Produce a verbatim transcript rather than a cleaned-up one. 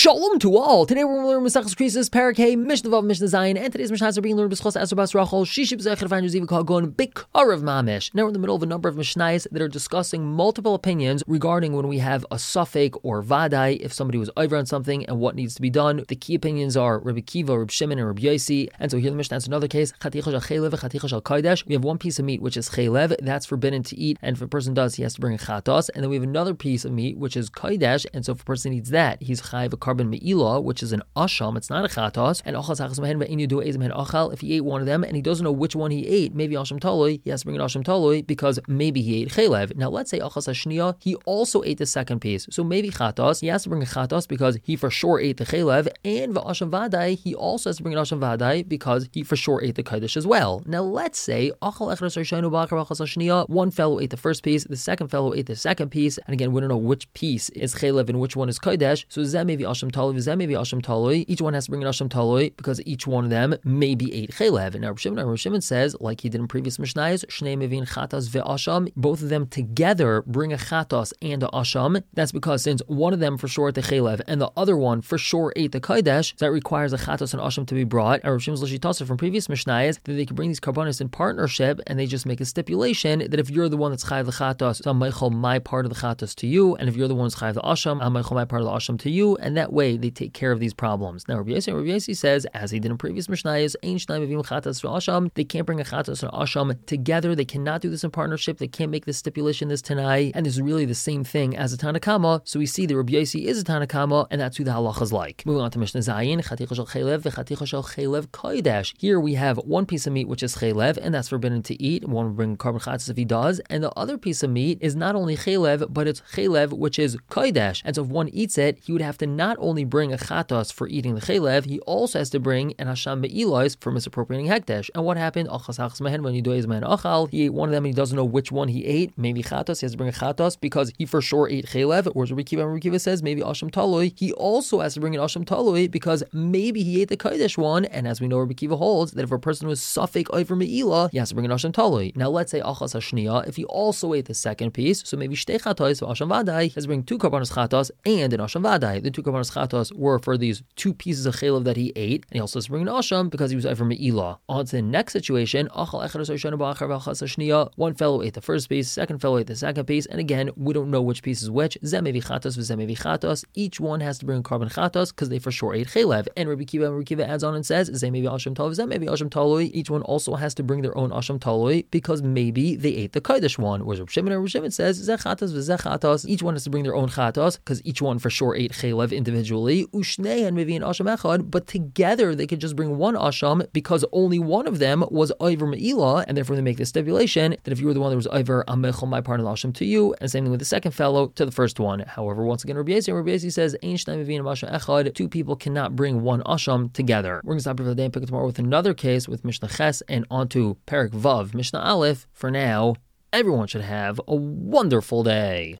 Shalom to all. Today we're going to learn Maseches Krisos, Perek Hey, Mishnah Vav, Mishnah Zayin, and today's Mishnahs are being learned B'schos Eser Bas Rachel, Shishib Zecher Van Yuziv Kagon, Bikarav Mamish. Now we're in the middle of a number of Mishnahs that are discussing multiple opinions regarding when we have a suffix or vadai, if somebody was over on something and what needs to be done. The key opinions are Rabbi Kiva, Rabbi Shimon, and Rabbi Yosi. And so here the Mishnah is another case, Chaticha Shal Chaylev, Chaticha Shal Kodesh. We have one piece of meat which is Chaylev, that's forbidden to eat, and if a person does, he has to bring a chatos. And then we have another piece of meat which is Kodesh, and so if a person eats that, he's Chayv a carbon me'ilah, which is an asham, it's not a chatos. And if he ate one of them and he doesn't know which one he ate, maybe asham taloi, he has to bring an asham taloi because maybe he ate chaylev. Now let's say achas hashniya, he also ate the second piece, so maybe chatos, he has to bring a chatos because he for sure ate the chaylev, and v'asham vadai, he also has to bring an asham vadai because he for sure ate the kodesh as well. Now let's say achal echras rishonu b'achar achas hashniya, one fellow ate the first piece, the second fellow ate the second piece, and again we don't know which piece is chaylev and which one is kodesh, so zeh maybe asham taloi, zeh maybe asham taloi. Each one has to bring an asham taloi because each one of them maybe ate chaylev. And Rabbi Shimon, Rabbi Shimon says, like he did in previous mishnayos, shnei mevin chatas ve'asham, both of them together bring a chatas and a asham. That's because since one of them for sure ate the chaylev and the other one for sure ate the kodesh, that requires a chatas and asham to be brought. And Rabbi Shimon's l'shitasa from previous mishnayos that they can bring these karbanos in partnership, and they just make a stipulation that if you're the one that's chayv the chatas, so I'm meichel my part of the chatas to you, and if you're the one that's chayv the asham, I'm meichel my part of the asham to you, and that way they take care of these problems. Now Rabbi Yosi, Rabbi Yosi says, as he did in previous mishnayos, ein shnai mevim chatas ve'asham, they can't bring a chatas and asham together, they cannot do this in partnership, they can't make this stipulation this tanai, and this is really the same thing as a Tanakama, so we see that Rabbi Yosi is a Tanakama, and that's who the halacha is like. Moving on to Mishnah Zayin, chaticha shel chaylev ve'chaticha shel chaylev kodesh. Here we have one piece of meat which is chaylev, and that's forbidden to eat, one will bring carbon chatas if he does, and the other piece of meat is not only chaylev, but it's chaylev which is kodesh, and so if one eats it, he would have to not only bring a chatas for eating the chaylev, he also has to bring an hasham me'ilos for misappropriating hekdesh. And what happened? When you do his man achal, he ate one of them and he doesn't know which one he ate. Maybe chatos, he has to bring a chatos because he for sure ate chaylev. Or Rabbi Kiva, Rabbi Kiva says maybe asham taloi, he also has to bring an asham taloi because maybe he ate the kodesh one. And as we know, Rabbi Kiva holds that if a person was suffik over me'ilah, he has to bring an asham taloi. Now let's say achas hashniya, if he also ate the second piece, so maybe shtei chatos for asham vadai, he has to bring two karbanos chatos and an asham vadai. The two karbanos chatos were for these two pieces of chaylev that he ate, and he also has to bring an asham because he was over me'ilah. On to the next situation, one fellow ate the first piece, second fellow ate the second piece, and again, we don't know which piece is which. Each one has to bring carbon chatos because they for sure ate chaylev. And Rabbi Kiva, Rabbi Kiva adds on and says, each one also has to bring their own asham taloi because maybe they ate the kodesh one. Whereas Rabbi Shimon, Rabbi Shimon says, each one has to bring their own chatos because each one for sure ate chaylev individually. But together they could just bring one asham because only one of them was over me'ilah, and therefore they make the stipulation that if you were the one that was over, I'm mechel my part of the asham to you, and same thing with the second fellow to the first one. However, once again, Rabbi Yosi, Rabbi Yosi says, ein shnai mevin asham echad, two people cannot bring one asham together. We're going to stop here for the day and pick it tomorrow with another case with Mishnah Ches and onto Perek Vav, Mishnah Aleph. For now, everyone should have a wonderful day.